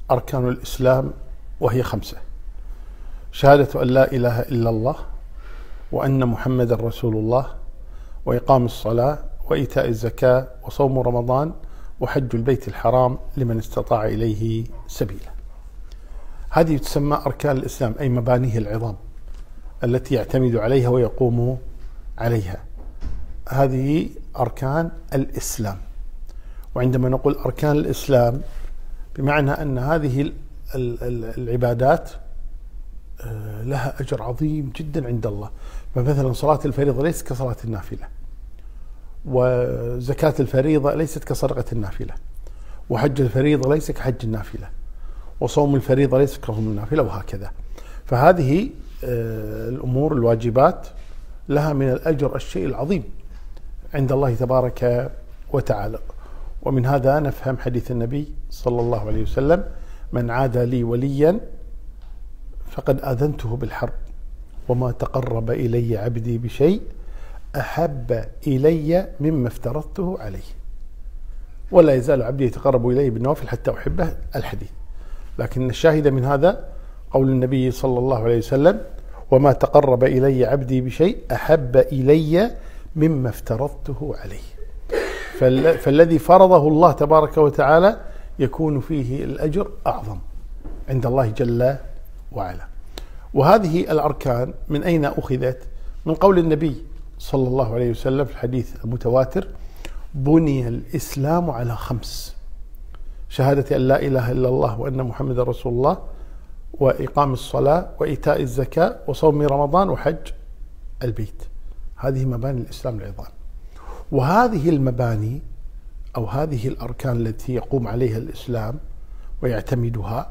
أركان الإسلام وهي 5: شهادة أن لا إله إلا الله وأن محمد رسول الله، وإقام الصلاة، وإيتاء الزكاة، وصوم رمضان، وحج البيت الحرام لمن استطاع إليه سبيلا. هذه تسمى أركان الإسلام، أي مبانيه العظام التي يعتمد عليها ويقوم عليها. هذه أركان الإسلام. وعندما نقول أركان الإسلام بمعنى أن هذه العبادات لها أجر عظيم جدا عند الله. فمثلا صلاة الفريضة ليست كصلاة النافلة، وزكاة الفريضة ليست كصدقة النافلة، وحج الفريضة ليس كحج النافلة، وصوم الفريضة ليس كصوم النافلة، وهكذا. فهذه الأمور الواجبات لها من الأجر الشيء العظيم عند الله تبارك وتعالى. ومن هذا نفهم حديث النبي صلى الله عليه وسلم: من عادى لي وليا فقد آذنته بالحرب، وما تقرب إلي عبدي بشيء أحب إلي مما افترضته عليه، ولا يزال عبدي يتقرب إلي بالنوافل حتى أحبه. الحديث. لكن الشاهد من هذا قول النبي صلى الله عليه وسلم: وما تقرب إلي عبدي بشيء أحب إلي مما افترضته عليه. فالذي فرضه الله تبارك وتعالى يكون فيه الأجر أعظم عند الله جل وعلا. وهذه الأركان من أين أخذت؟ من قول النبي صلى الله عليه وسلم في الحديث المتواتر: بني الإسلام على 5: شهادة أن لا إله إلا الله وأن محمد رسول الله، وإقام الصلاة، وإيتاء الزكاة، وصوم رمضان، وحج البيت. هذه مباني الإسلام العظام. وهذه المباني أو هذه الأركان التي يقوم عليها الإسلام ويعتمدها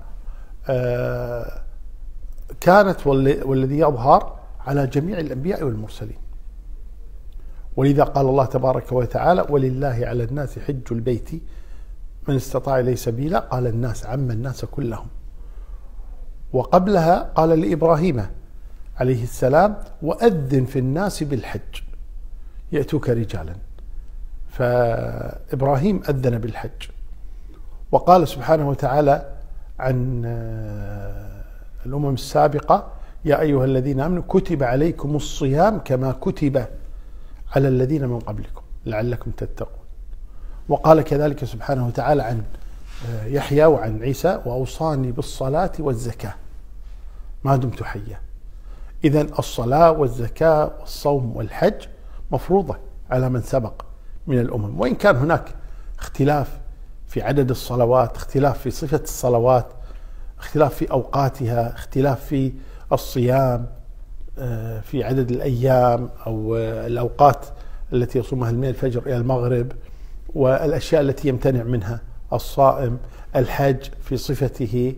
كانت والذي يظهر على جميع الأنبياء والمرسلين. ولذا قال الله تبارك وتعالى: ولله على الناس حج البيت من استطاع إليه سبيلا. قال الناس، عم الناس كلهم. وقبلها قال لإبراهيم عليه السلام: وأذن في الناس بالحج يأتوك رجالا. فإبراهيم أذن بالحج. وقال سبحانه وتعالى عن الأمم السابقة: يا أيها الذين آمنوا كتب عليكم الصيام كما كتب على الذين من قبلكم لعلكم تتقون. وقال كذلك سبحانه وتعالى عن يحيى وعن عيسى: وأوصاني بالصلاة والزكاة ما دمت حيا. إذن الصلاة والزكاة والصوم والحج مفروضة على من سبق من الأمم، وإن كان هناك اختلاف في عدد الصلوات، اختلاف في صفة الصلوات، اختلاف في أوقاتها، اختلاف في الصيام، في عدد الأيام أو الأوقات التي يصومها من الفجر إلى المغرب، والأشياء التي يمتنع منها الصائم، الحج في صفته،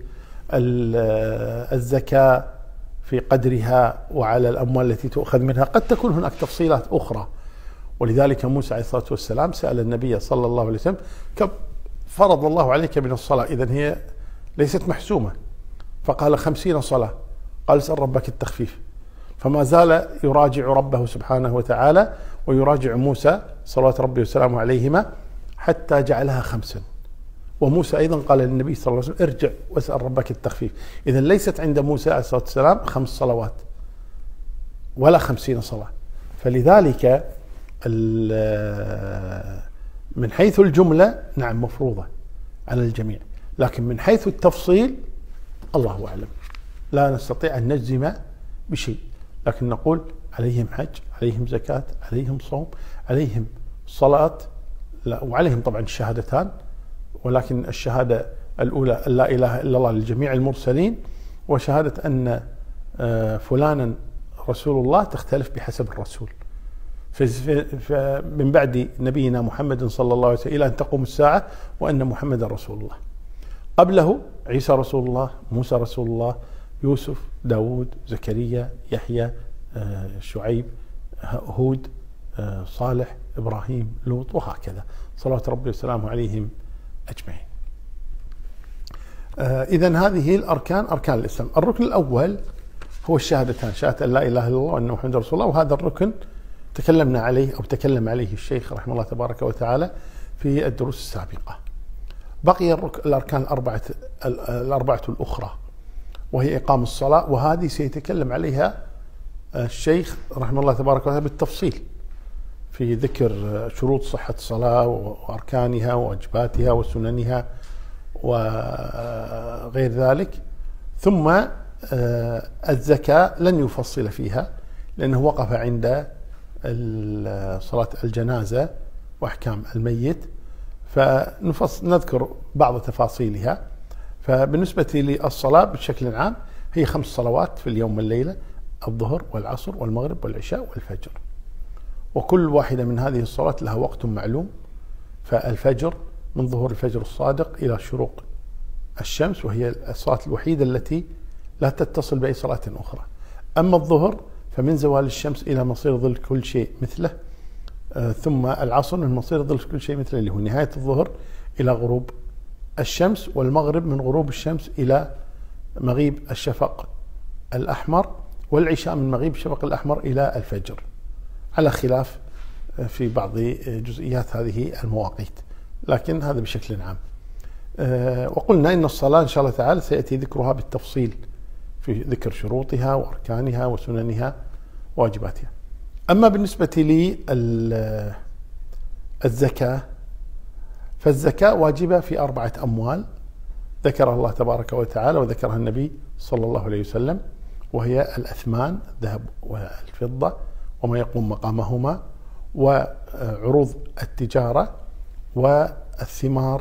الزكاة في قدرها وعلى الأموال التي تؤخذ منها. قد تكون هناك تفصيلات أخرى. ولذلك موسى عليه الصلاة والسلام سأل النبي صلى الله عليه وسلم: كم فرض الله عليك من الصلاة؟ إذن هي ليست محسومة. فقال: 50 صلاة. قال: اسأل ربك التخفيف. فما زال يراجع ربه سبحانه وتعالى ويراجع موسى صلوات ربي وسلامه عليهما حتى جعلها 5. وموسى أيضا قال للنبي صلى الله عليه وسلم: ارجع واسأل ربك التخفيف. إذن ليست عند موسى عليه الصلاة والسلام 5 صلوات ولا 50 صلاة. فلذلك من حيث الجملة نعم مفروضة على الجميع، لكن من حيث التفصيل الله أعلم، لا نستطيع أن نجزم بشيء، لكن نقول عليهم حج، عليهم زكاة، عليهم صوم، عليهم صلاة، وعليهم طبعا الشهادتان، ولكن الشهادة الأولى لا إله إلا الله لجميع المرسلين، وشهادة أن فلانا رسول الله تختلف بحسب الرسول. من بعد نبينا محمد صلى الله عليه وسلم إلى أن تقوم الساعة وأن محمد رسول الله. قبله عيسى رسول الله، موسى رسول الله، يوسف، داود، زكريا، يحيى، شعيب، هود، صالح، إبراهيم، لوط، وهكذا صلوات ربي وسلامه عليهم أجمعين. إذن هذه الأركان أركان الإسلام. الركن الأول هو الشهادتان: شهادة أن لا إله إلا الله وأن محمد رسول الله. وهذا الركن تكلمنا عليه أو تكلم عليه الشيخ رحمه الله تبارك وتعالى في الدروس السابقة. بقي الأركان الأربعة الأخرى، وهي إقام الصلاة، وهذه سيتكلم عليها الشيخ رحمه الله تبارك وتعالى بالتفصيل في ذكر شروط صحة الصلاة وأركانها وواجباتها وسننها وغير ذلك. ثم الزكاة لن يفصل فيها لأنه وقف عند صلاة الجنازة وأحكام الميت، فنذكر بعض تفاصيلها. فبالنسبة للصلاة بشكل عام هي 5 صلوات في اليوم والليلة: الظهر والعصر والمغرب والعشاء والفجر، وكل واحدة من هذه الصلوات لها وقت معلوم. فالفجر من ظهور الفجر الصادق إلى شروق الشمس، وهي الصلاة الوحيدة التي لا تتصل بأي صلاة أخرى. أما الظهر فمن زوال الشمس إلى مصير ظل كل شيء مثله، ثم العصر من مصير ظل كل شيء مثله اللي هو نهاية الظهر إلى غروب الشمس، والمغرب من غروب الشمس إلى مغيب الشفق الأحمر، والعشاء من مغيب الشفق الأحمر إلى الفجر، على خلاف في بعض جزئيات هذه المواقيت، لكن هذا بشكل عام. وقلنا إن الصلاة إن شاء الله تعالى سيأتي ذكرها بالتفصيل في ذكر شروطها وأركانها وسننها وواجباتها. أما بالنسبة للزكاة فالزكاة واجبة في 4 أموال ذكرها الله تبارك وتعالى وذكرها النبي صلى الله عليه وسلم، وهي الأثمان الذهب والفضة وما يقوم مقامهما، وعروض التجارة، والثمار،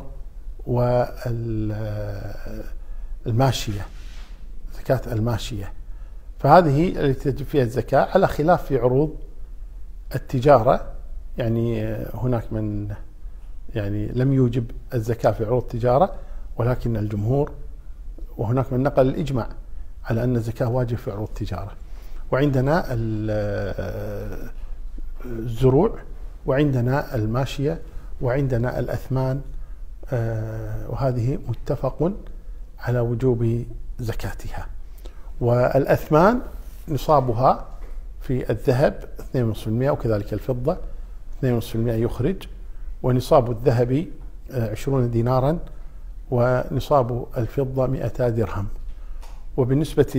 والماشية، زكاة الماشية. فهذه التي تجب فيها الزكاة، على خلاف في عروض التجارة. يعني هناك من لم يوجب الزكاة في عروض التجارة، ولكن الجمهور وهناك من نقل الإجماع على أن الزكاة واجب في عروض التجارة. وعندنا الزروع، وعندنا الماشية، وعندنا الأثمان، وهذه متفق على وجوب زكاتها. والأثمان نصابها في الذهب 2.5%، وكذلك الفضة 2.5% يخرج، ونصاب الذهب 20 دينارا، ونصاب الفضة 200 درهم. وبالنسبة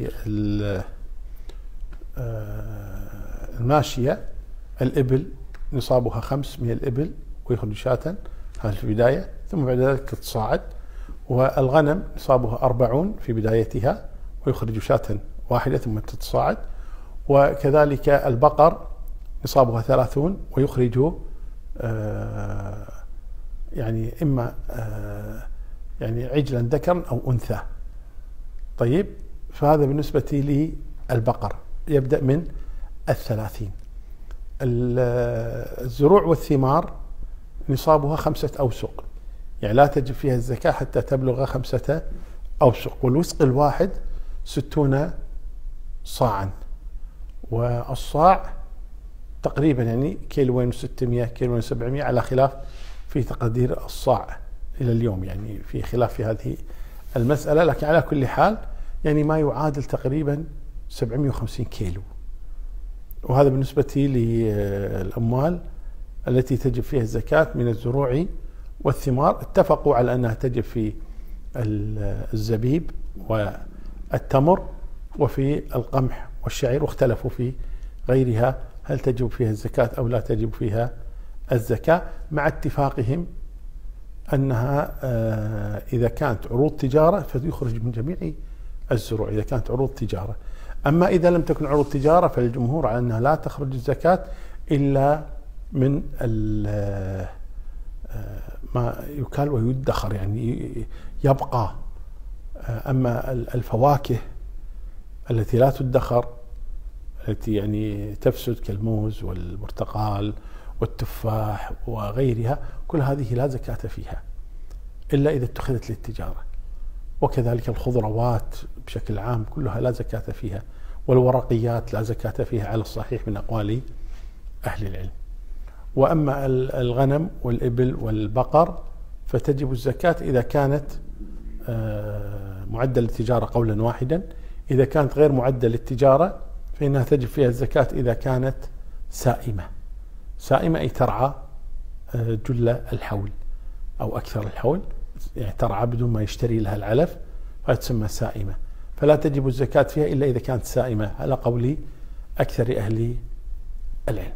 للماشية الإبل نصابها 5 من الإبل ويخرج شاة، هذا في البداية، ثم بعد ذلك تتصاعد. والغنم نصابها 40 في بدايتها ويخرج شاة واحدة ثم تتصاعد. وكذلك البقر نصابها 30 ويخرج إما عجلا ذكرا أو أنثى. طيب، فهذا بالنسبة للبقر يبدأ من 30. الزروع والثمار نصابها 5 أوسق، يعني لا تجب فيها الزكاة حتى تبلغ 5 أوسق، والوسق الواحد 60 صاعا، والصاع تقريبا كيلوين و600 كيلوين و700 على خلاف في تقدير الصاع إلى اليوم، في خلاف في هذه المسألة، لكن على كل حال ما يعادل تقريبا 750 كيلو. وهذا بالنسبة للأموال التي تجب فيها الزكاة من الزروع والثمار. اتفقوا على أنها تجب في الزبيب والتمر وفي القمح والشعير، واختلفوا في غيرها هل تجب فيها الزكاة أو لا تجب فيها الزكاة، مع اتفاقهم أنها إذا كانت عروض تجارة فيخرج من جميع الزروع إذا كانت عروض تجارة. أما إذا لم تكن عروض تجارة فالجمهور على أنها لا تخرج الزكاة إلا من ما يكال ويدخر، يبقى. أما الفواكه التي لا تدخر، التي تفسد كالموز والبرتقال والتفاح وغيرها، كل هذه لا زكاة فيها إلا إذا اتخذت للتجارة. وكذلك الخضروات بشكل عام كلها لا زكاة فيها، والورقيات لا زكاة فيها على الصحيح من أقوال أهل العلم. وأما الغنم والإبل والبقر فتجب الزكاة إذا كانت معدة للتجارة قولا واحدا. إذا كانت غير معدة للتجارة فإنها تجب فيها الزكاة إذا كانت سائمة أي ترعى جل الحول أو أكثر الحول، يعني ترعى بدون ما يشتري لها العلف، فهي تسمى سائمة، فلا تجب الزكاة فيها إلا إذا كانت سائمة على قول أكثر أهل العلم.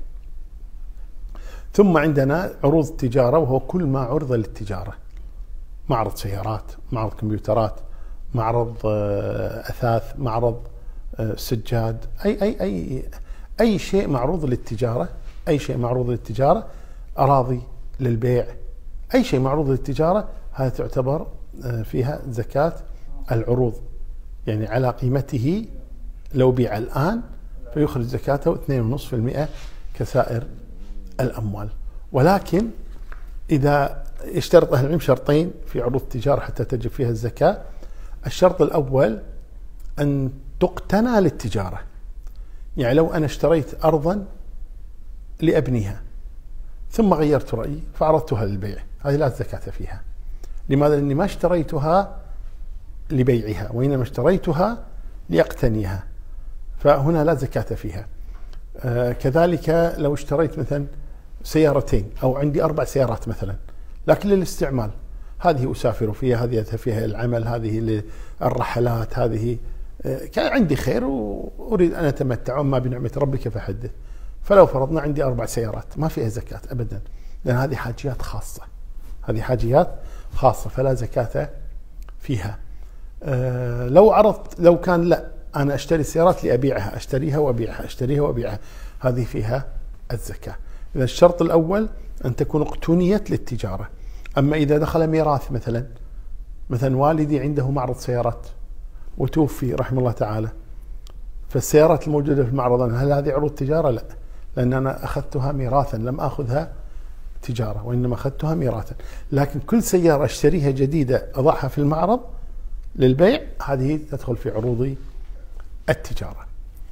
ثم عندنا عروض التجارة، وهو كل ما عرض للتجارة، معرض سيارات، معرض كمبيوترات، معرض أثاث، معرض سجاد، أي شيء معروض للتجارة، أي شيء معروض للتجارة، أراضي للبيع، أي شيء معروض للتجارة، هذا تعتبر فيها زكاة العروض، يعني على قيمته لو بيع الآن فيخرج زكاته 2.5% كسائر الأموال. ولكن إذا يشترط أهل العلم شرطين في عروض التجارة حتى تجب فيها الزكاة. الشرط الأول أن تقتنى للتجارة، يعني لو أنا اشتريت أرضا لأبنيها ثم غيرت رأيي فعرضتها للبيع، هذه لا زكاة فيها. لماذا؟ لأني ما اشتريتها لبيعها، وإنما اشتريتها لأقتنيها، فهنا لا زكاة فيها. كذلك لو اشتريت مثلا سيارتين، أو عندي 4 سيارات مثلا لكن للاستعمال، هذه أسافر فيها، هذه أذهب فيها العمل، هذه للرحلات، هذه كان عندي خير وأريد أن أتمتع، وما بنعمة ربك فحدث. فلو فرضنا عندي 4 سيارات ما فيها زكاة أبدا، لأن هذه حاجيات خاصة، هذه حاجيات خاصة فلا زكاة فيها. لو عرضت، لو كان لا أنا أشتري السيارات لأبيعها، أشتريها وأبيعها، أشتريها وأبيعها، هذه فيها الزكاة. إذا الشرط الأول أن تكون اقتنيت للتجارة. أما إذا دخل ميراث، مثلا والدي عنده معرض سيارات وتوفي رحمه الله تعالى، فالسيارات الموجودة في المعرض هل هذه عروض تجارة؟ لا، لأن أنا أخذتها ميراثا، لم أخذها تجارة وإنما أخذتها ميراثا. لكن كل سيارة أشتريها جديدة أضعها في المعرض للبيع، هذه تدخل في عروض التجارة.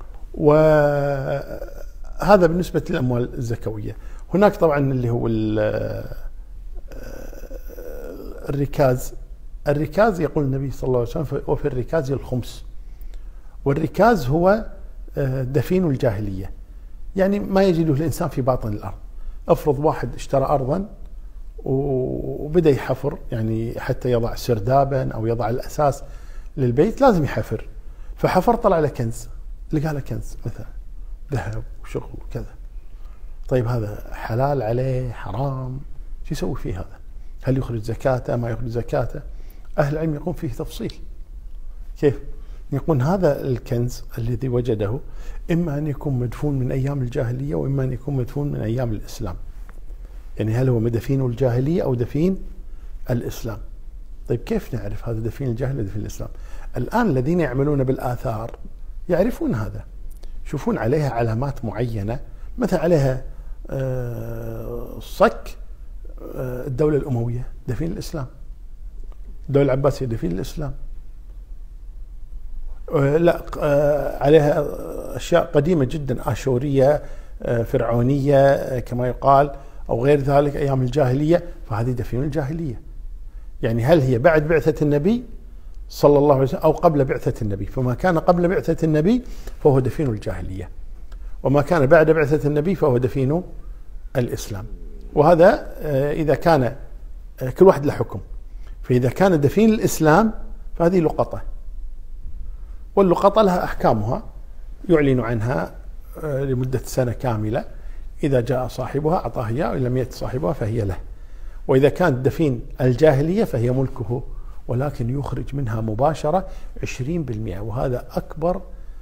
وهذا بالنسبة للأموال الزكوية. هناك طبعا اللي هو الركاز يقول النبي صلى الله عليه وسلم وفي الركاز الخمس. والركاز هو دفين الجاهلية، يعني ما يجده الإنسان في باطن الأرض. أفرض واحد اشترى أرضا وبدأ يحفر، يعني حتى يضع سردابا أو يضع الأساس للبيت لازم يحفر، فحفر طلع له كنز، لقى له كنز مثلا ذهب وشغل وكذا. طيب هذا حلال عليه حرام؟ شو يسوي فيه هذا؟ هل يخرج زكاته ما يخرج زكاته؟ أهل العلم يقوم فيه تفصيل. كيف؟ يقول هذا الكنز الذي وجده إما أن يكون مدفون من أيام الجاهلية، وإما أن يكون مدفون من أيام الإسلام. يعني هل هو دفين الجاهلية أو دفين الإسلام؟ طيب كيف نعرف هذا دفين الجاهلية ولا دفين الإسلام؟ الآن الذين يعملون بالآثار يعرفون هذا، يشوفون عليها علامات معينة، مثلا عليها صك الدولة الأموية دفين الإسلام، الدولة العباسية دفين الإسلام، لا عليها أشياء قديمة جدا آشورية فرعونية كما يقال أو غير ذلك أيام الجاهلية، فهذه دفين الجاهلية. يعني هل هي بعد بعثة النبي صلى الله عليه وسلم أو قبل بعثة النبي؟ فما كان قبل بعثة النبي فهو دفين الجاهلية، وما كان بعد بعثة النبي فهو دفين الإسلام. وهذا إذا كان كل واحد له حكم. فإذا كان دفين الإسلام فهذه لقطة، واللقطة لها أحكامها يعلن عنها لمدة سنة كاملة، إذا جاء صاحبها أعطاه إياه، وإن لم يأتي صاحبها فهي له. وإذا كانت دفين الجاهلية فهي ملكه، ولكن يخرج منها مباشرة 20%، وهذا أكبر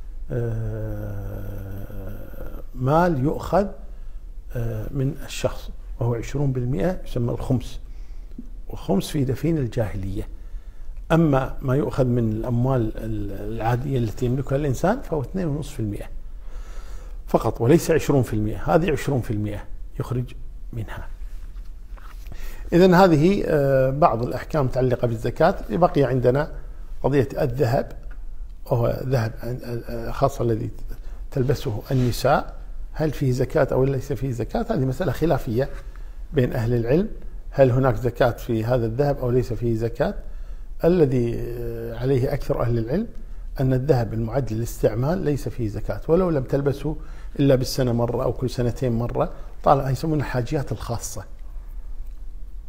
مال يؤخذ من الشخص، وهو 20% يسمى الخمس، والخمس في دفين الجاهلية. أما ما يؤخذ من الأموال العادية التي يملكها الإنسان فهو 2.5% فقط، وليس 20%. هذه 20% يخرج منها. إذن هذه بعض الأحكام المتعلقة بالزكاة. بقي عندنا قضية الذهب، وهو ذهب خاصة الذي تلبسه النساء، هل فيه زكاة أو ليس فيه زكاة؟ هذه مسألة خلافية بين أهل العلم، هل هناك زكاة في هذا الذهب أو ليس فيه زكاة؟ الذي عليه أكثر أهل العلم أن الذهب المعد للاستعمال ليس فيه زكاة، ولو لم تلبسه إلا بالسنة مرة أو كل سنتين مرة، طالما يسمونه الحاجيات الخاصة.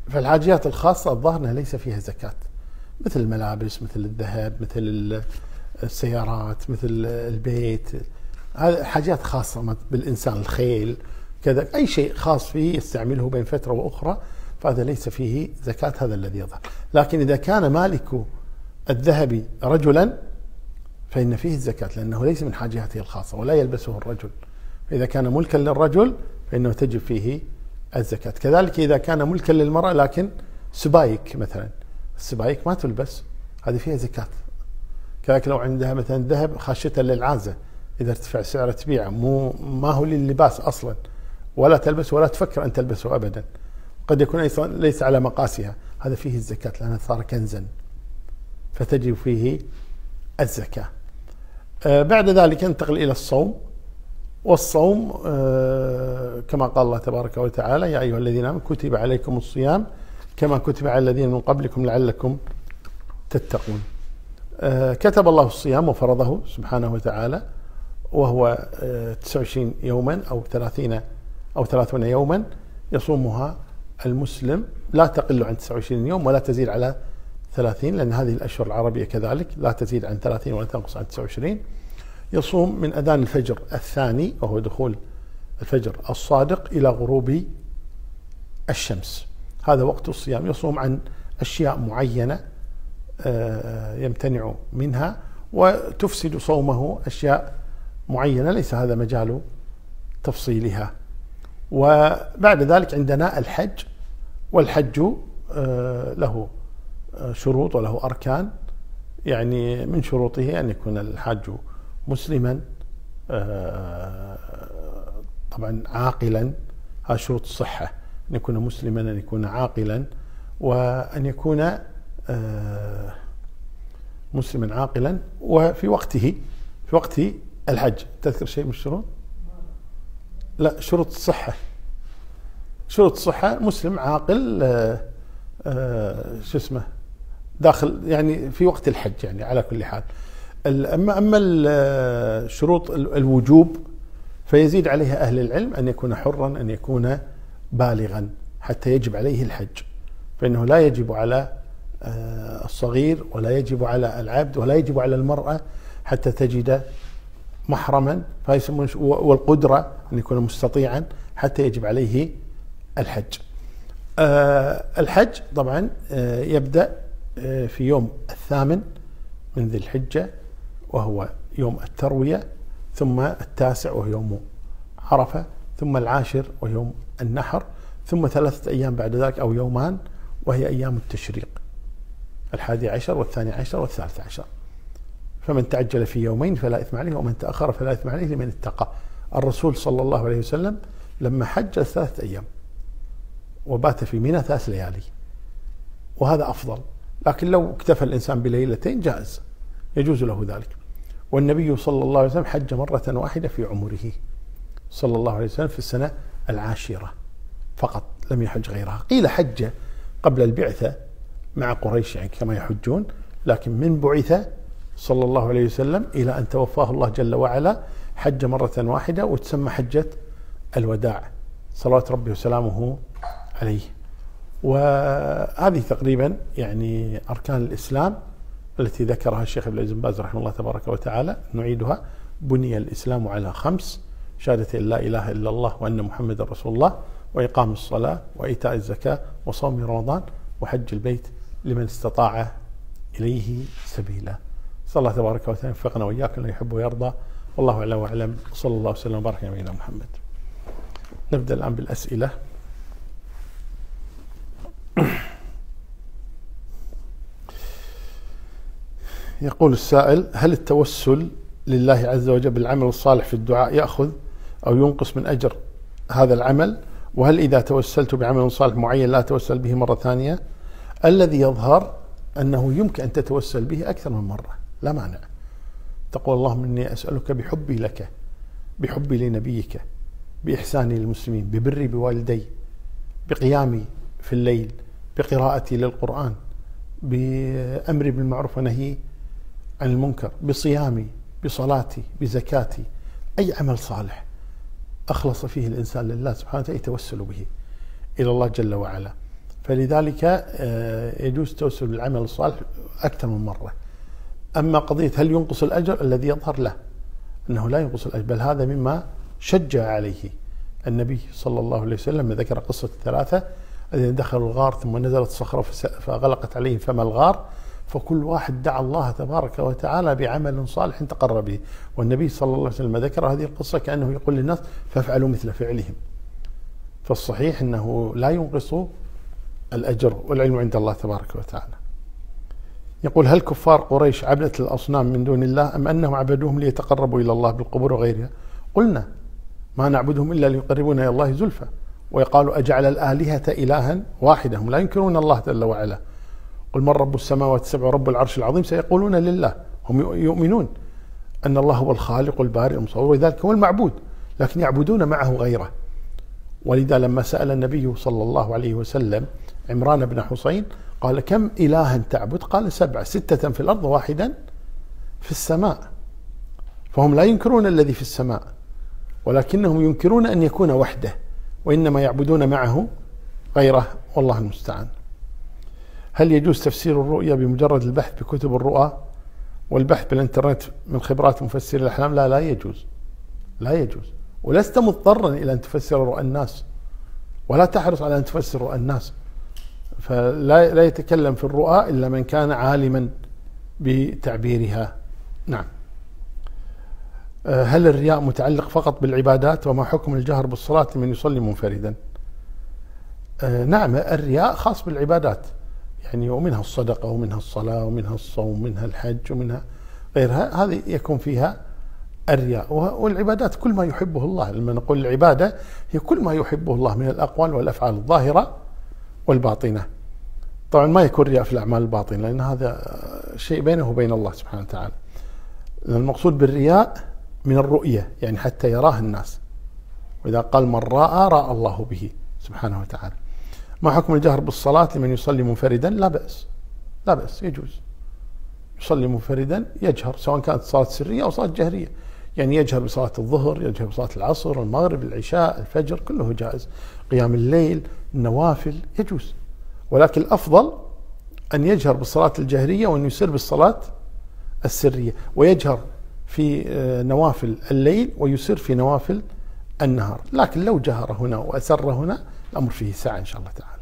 فالحاجيات الخاصة الظاهر أنها ليس فيها زكاة، مثل الملابس، مثل الذهب، مثل السيارات، مثل البيت، هذه حاجات خاصة بالإنسان، الخيل كذا، أي شيء خاص فيه يستعمله بين فترة وأخرى فهذا ليس فيه زكاة، هذا الذي يظهر. لكن إذا كان مالك الذهب رجلا فإن فيه الزكاة، لأنه ليس من حاجاته الخاصة ولا يلبسه الرجل، فإذا كان ملكا للرجل فإنه تجب فيه الزكاة. كذلك إذا كان ملكا للمرأة لكن سبايك مثلا، السبايك ما تلبس، هذه فيها زكاة. كذلك لو عندها مثلا ذهب خاشة للعازة، إذا ارتفع سعره تبيعه، ما هو لللباس أصلا، ولا تلبس ولا تفكر أن تلبسه أبدا، قد يكون ليس على مقاسها، هذا فيه الزكاة لأنه صار كنزا فتجب فيه الزكاة. بعد ذلك ننتقل إلى الصوم. والصوم كما قال الله تبارك وتعالى: يا أيها الذين آمنوا كتب عليكم الصيام كما كتب على الذين من قبلكم لعلكم تتقون. كتب الله الصيام وفرضه سبحانه وتعالى، وهو 29 يوما أو 30 يوما يصومها المسلم، لا تقل عن 29 يوم ولا تزيد على 30، لأن هذه الأشهر العربية كذلك لا تزيد عن 30 ولا تنقص عن 29. يصوم من أذان الفجر الثاني وهو دخول الفجر الصادق إلى غروب الشمس، هذا وقت الصيام. يصوم عن أشياء معينة يمتنع منها، وتفسد صومه أشياء معينة ليس هذا مجال تفصيلها. وبعد ذلك عندنا الحج، والحج له شروط وله أركان. يعني من شروطه أن يكون الحاج مسلما، طبعا عاقلا، هذا شروط الصحة، أن يكون مسلما، أن يكون عاقلا، وأن يكون مسلما عاقلا، وفي وقته، في وقت الحج. تذكر شيء من الشروط؟ لا، شروط الصحة، شروط الصحة مسلم عاقل، شو اسمه، داخل يعني في وقت الحج، يعني على كل حال. أما الشروط الوجوب فيزيد عليها أهل العلم أن يكون حرا، أن يكون بالغا حتى يجب عليه الحج، فإنه لا يجب على الصغير ولا يجب على العبد ولا يجب على المرأة حتى تجد محرما، والقدرة أن يكون مستطيعا حتى يجب عليه الحج. الحج طبعا يبدأ في يوم 8 من ذي الحجة وهو يوم التروية، ثم 9 وهو يوم عرفة، ثم 10 ويوم النحر، ثم 3 أيام بعد ذلك أو يومان وهي أيام التشريق، 11 و12 و13. فمن تعجل في يومين فلا إثم عليه، ومن تأخر فلا إثم عليه لمن اتقى. الرسول صلى الله عليه وسلم لما حج 3 أيام وبات في منى 3 ليالي، وهذا أفضل. لكن لو اكتفى الإنسان بليلتين جائز، يجوز له ذلك. والنبي صلى الله عليه وسلم حج مرة واحدة في عمره صلى الله عليه وسلم في السنة 10 فقط، لم يحج غيرها. قيل حج قبل البعثة مع قريش يعني كما يحجون، لكن من بعث صلى الله عليه وسلم إلى أن توفاه الله جل وعلا حج مرة واحدة، وتسمى حجة الوداع صلوات ربي وسلامه عليه. وهذه تقريبا يعني أركان الإسلام التي ذكرها الشيخ عبد العزيز بن باز رحمه الله تبارك وتعالى. نعيدها: بني الإسلام على 5: شهادة أن لا إله إلا الله وأن محمد رسول الله، وإقام الصلاة، وإيتاء الزكاة، وصوم رمضان، وحج البيت لمن استطاع إليه سبيلا. صلى الله تبارك وتعالى يوفقنا وإياكم لما يحب ويرضى، والله أعلم وأعلم، صلى الله وسلم وبارك على نبينا محمد. نبدأ الآن بالأسئلة. يقول السائل: هل التوسل لله عز وجل بالعمل الصالح في الدعاء يأخذ أو ينقص من أجر هذا العمل؟ وهل إذا توسلت بعمل صالح معين لا أتوسل به مرة ثانية؟ الذي يظهر أنه يمكن أن تتوسل به أكثر من مرة، لا مانع. تقول: اللهم إني أسألك بحبي لك، بحبي لنبيك، بإحساني للمسلمين، ببري بوالدي، بقيامي في الليل، بقراءتي للقرآن، بأمري بالمعروف ونهي عن المنكر، بصيامي، بصلاتي، بزكاتي، أي عمل صالح أخلص فيه الإنسان لله سبحانه وتعالى يتوسل به إلى الله جل وعلا. فلذلك يجوز توسل بالعمل الصالح أكثر من مرة. أما قضية هل ينقص الأجر، الذي يظهر له أنه لا ينقص الأجر، بل هذا مما شجع عليه النبي صلى الله عليه وسلم. ذكر قصة الثلاثة الذين دخلوا الغار ثم نزلت صخرة فغلقت عليهم فم الغار، فكل واحد دعا الله تبارك وتعالى بعمل صالح تقرب به، والنبي صلى الله عليه وسلم ذكر هذه القصة كأنه يقول للناس فافعلوا مثل فعلهم. فالصحيح أنه لا ينقص الأجر، والعلم عند الله تبارك وتعالى. يقول: هل كفار قريش عبدت الأصنام من دون الله أم أنهم عبدوهم ليتقربوا إلى الله بالقبور وغيرها؟ قلنا: ما نعبدهم إلا ليقربونا إلى الله زلفى. ويقالوا: أجعل الآلهة إلها واحدا، هم لا ينكرون الله جل وعلا. قل: من رب السماوات السبع ورب العرش العظيم؟ سيقولون لله. هم يؤمنون أن الله هو الخالق البارئ المصور، وذلك هو المعبود، لكن يعبدون معه غيره. ولذا لما سأل النبي صلى الله عليه وسلم عمران بن حصين قال: كم إلها تعبد؟ قال: 7، 6 في الأرض واحدا في السماء. فهم لا ينكرون الذي في السماء، ولكنهم ينكرون أن يكون وحده، وإنما يعبدون معه غيره، والله المستعان. هل يجوز تفسير الرؤيا بمجرد البحث بكتب الرؤى والبحث بالإنترنت من خبرات مفسري الأحلام؟ لا يجوز، لا يجوز. ولست مضطرا إلى أن تفسر رؤى الناس، ولا تحرص على أن تفسر رؤى الناس. فلا يتكلم في الرؤى إلا من كان عالما بتعبيرها. نعم. هل الرياء متعلق فقط بالعبادات؟ وما حكم الجهر بالصلاة لمن يصلي منفردا؟ نعم، الرياء خاص بالعبادات، يعني ومنها الصدقة ومنها الصلاة ومنها الصوم ومنها الحج ومنها غيرها، هذه يكون فيها الرياء. والعبادات كل ما يحبه الله. لما نقول العبادة هي كل ما يحبه الله من الأقوال والأفعال الظاهرة والباطنة. طبعا ما يكون رياء في الأعمال الباطنة، لأن هذا شيء بينه وبين الله سبحانه وتعالى. المقصود بالرياء من الرؤية، يعني حتى يراه الناس، وإذا قال من رأى الله به سبحانه وتعالى. ما حكم الجهر بالصلاة لمن يصلي منفردا؟ لا بأس، لا بأس، يجوز يصلي منفردا، يجهر، سواء كانت صلاة سرية أو صلاة جهرية. يعني يجهر بصلاة الظهر، يجهر بصلاة العصر، المغرب، العشاء، الفجر، كله جائز. قيام الليل، النوافل، يجوز. ولكن الأفضل أن يجهر بالصلاة الجهرية، وأن يسر بالصلاة السرية، ويجهر في نوافل الليل ويسر في نوافل النهار. لكن لو جهر هنا وأسر هنا الأمر فيه سعة إن شاء الله تعالى.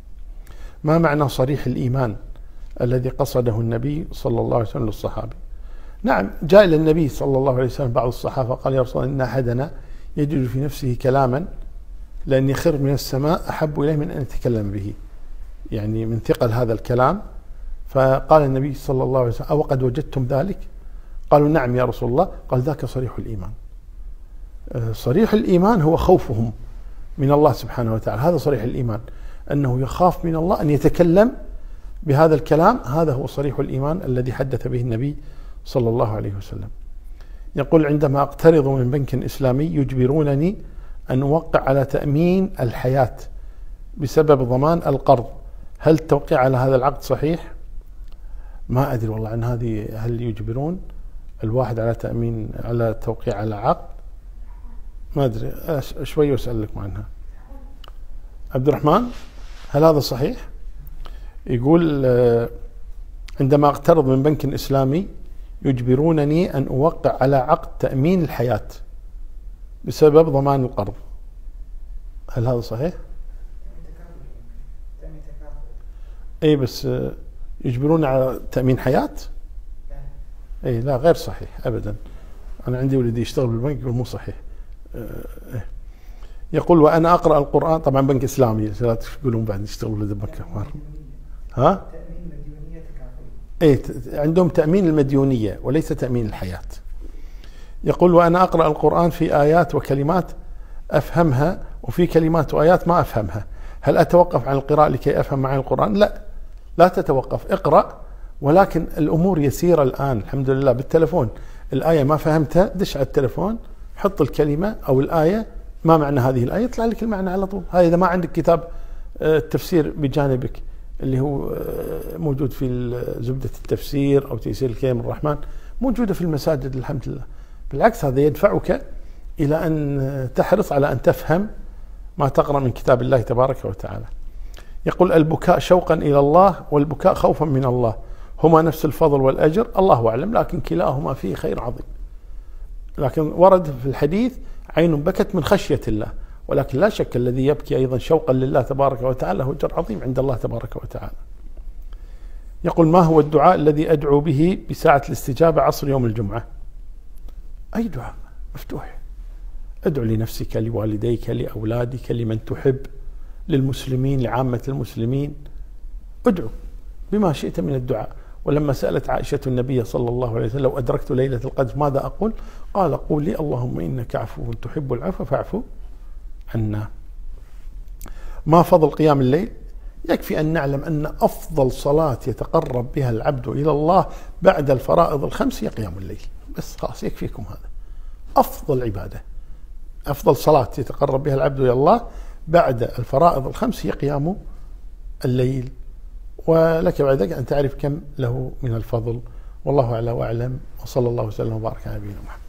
ما معنى صريح الإيمان الذي قصده النبي صلى الله عليه وسلم للصحابة؟ نعم، جاء إلى النبي صلى الله عليه وسلم بعض الصحابة قال: يا رسول الله، إن أحدنا يجد في نفسه كلاما لأن يخر من السماء أحب إليه من أن يتكلم به، يعني من ثقل هذا الكلام. فقال النبي صلى الله عليه وسلم: أو قد وجدتم ذلك؟ قالوا: نعم يا رسول الله. قال: ذاك صريح الإيمان. صريح الإيمان هو خوفهم من الله سبحانه وتعالى، هذا صريح الإيمان، أنه يخاف من الله أن يتكلم بهذا الكلام، هذا هو صريح الإيمان الذي حدث به النبي صلى الله عليه وسلم. يقول: عندما أقترض من بنك إسلامي يجبرونني أن أوقع على تأمين الحياة بسبب ضمان القرض، هل التوقيع على هذا العقد صحيح؟ ما أدري والله عن هذه، هل يجبرون الواحد على تأمين، على التوقيع على عقد؟ ما أدري، شوي أسألكم عنها. عبد الرحمن، هل هذا صحيح؟ يقول: عندما أقترض من بنك إسلامي يجبرونني أن أوقع على عقد تأمين الحياة بسبب ضمان القرض، هل هذا صحيح؟ أي بس يجبرون على تأمين حياة؟ أي لا، غير صحيح أبدا. أنا عندي ولدي يشتغل بالبنك يقول مو صحيح. يقول: وأنا أقرأ القرآن، طبعا بنك إسلامي، لا تقولون بعد يشتغلوا بالبنك. ها؟ عندهم تأمين المديونية وليس تأمين الحياة. يقول: وأنا أقرأ القرآن في آيات وكلمات أفهمها، وفي كلمات وآيات ما أفهمها، هل أتوقف عن القراءة لكي أفهم معي القرآن؟ لا، لا تتوقف، اقرأ، ولكن الأمور يسيرة الآن الحمد لله. بالتلفون الآية ما فهمتها، دش على التلفون، حط الكلمة أو الآية، ما معنى هذه الآية، يطلع لك المعنى على طول. هذا إذا ما عندك كتاب التفسير بجانبك اللي هو موجود في زبدة التفسير أو تيسير الكريم الرحمن، موجودة في المساجد الحمد لله. بالعكس، هذا يدفعك إلى أن تحرص على أن تفهم ما تقرأ من كتاب الله تبارك وتعالى. يقول البكاء شوقا إلى الله والبكاء خوفا من الله هما نفس الفضل والأجر، الله أعلم، لكن كلاهما فيه خير عظيم. لكن ورد في الحديث عين بكت من خشية الله، ولكن لا شك الذي يبكي أيضا شوقا لله تبارك وتعالى له أجر عظيم عند الله تبارك وتعالى. يقول ما هو الدعاء الذي أدعو به بساعة الاستجابة عصر يوم الجمعة؟ أي دعاء مفتوح، ادعو لنفسك، لوالديك، لأولادك، لمن تحب، للمسلمين، لعامة المسلمين، ادعو بما شئت من الدعاء. ولما سألت عائشة النبي صلى الله عليه وسلم لو أدركت ليلة القدر ماذا أقول؟ قال قولي اللهم إنك عفو تحب العفو فاعف عنا. ما فضل قيام الليل؟ يكفي أن نعلم أن أفضل صلاة يتقرب بها العبد إلى الله بعد الفرائض الخمس هي قيام الليل، بس خلاص يكفيكم هذا. أفضل عبادة، أفضل صلاة يتقرب بها العبد إلى الله بعد الفرائض الخمس هي قيام الليل، ولك بعد ذلك أن تعرف كم له من الفضل. والله أعلى وأعلم، وصلى الله وسلم وبارك على نبينا محمد.